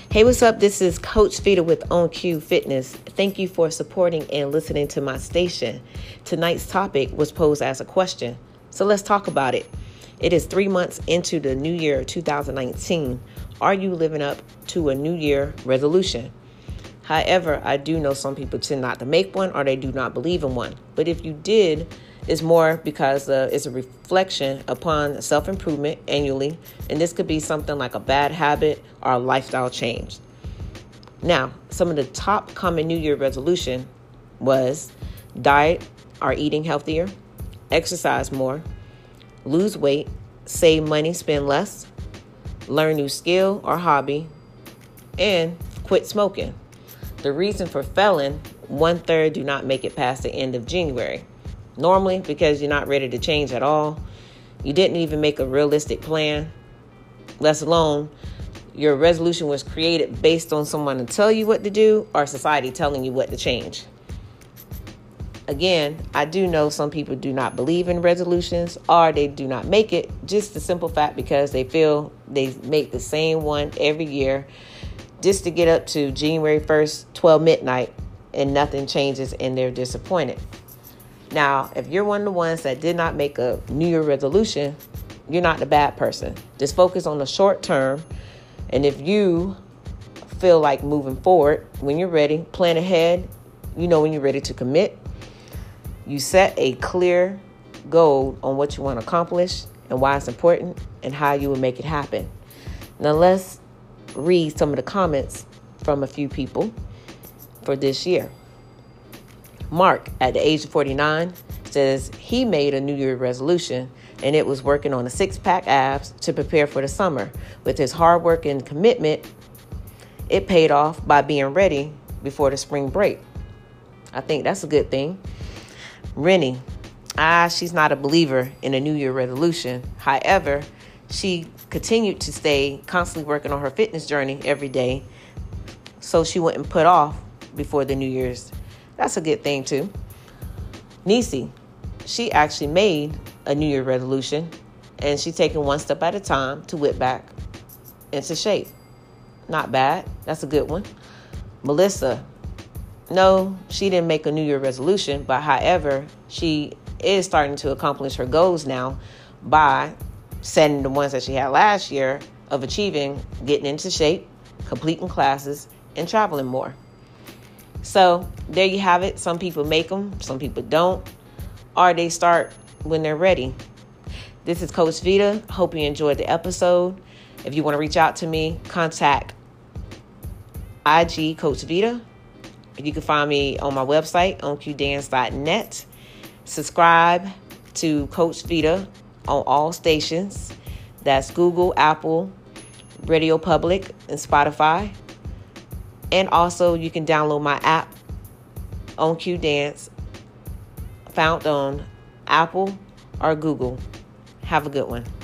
Hey, what's up? This is Coach Vita with On Cue Fitness. Thank you for supporting and listening to my station. Tonight's topic was posed as a question, so let's talk about it. It is 3 months into the new year 2019. Are you living up to a new year resolution? However, I do know some people tend not to make one or they do not believe in one. But if you did, it's more because it's a reflection upon self-improvement annually. And this could be something like a bad habit or a lifestyle change. Now, some of the top common New Year resolution was diet or eating healthier, exercise more, lose weight, save money, spend less, learn new skill or hobby, and quit smoking. The reason for failing, 1/3 do not make it past the end of January. Normally, because you're not ready to change at all. You didn't even make a realistic plan, let alone your resolution was created based on someone to tell you what to do or society telling you what to change. Again, I do know some people do not believe in resolutions or they do not make it, just the simple fact because they feel they make the same one every year just to get up to January 1st, 12 midnight, and nothing changes and they're disappointed. Now, if you're one of the ones that did not make a New Year resolution, you're not the bad person. Just focus on the short term. And if you feel like moving forward, when you're ready, plan ahead. You know when you're ready to commit. You set a clear goal on what you want to accomplish and why it's important and how you will make it happen. Now, let's read some of the comments from a few people for this year. Mark, at the age of 49, says he made a New Year resolution and it was working on a 6-pack abs to prepare for the summer. With his hard work and commitment, it paid off by being ready before the spring break. I think that's a good thing. Rennie, she's not a believer in a New Year resolution. However, she continued to stay constantly working on her fitness journey every day so she wouldn't put off before the New Year's. That's a good thing too. Nisi, she actually made a New Year resolution and she's taking one step at a time to whip back into shape. Not bad. That's a good one. Melissa, no, she didn't make a New Year resolution, but however, she is starting to accomplish her goals now by setting the ones that she had last year of achieving, getting into shape, completing classes, and traveling more. So there you have it. Some people make them, some people don't, or they start when they're ready. This is Coach Vita. Hope you enjoyed the episode. If you want to reach out to me, contact IG Coach Vita. You can find me on my website, onqdance.net. Subscribe to Coach Vita on all stations. That's Google, Apple, Radio Public, and Spotify. And also, you can download my app, On Cue Dance, found on Apple or Google. Have a good one.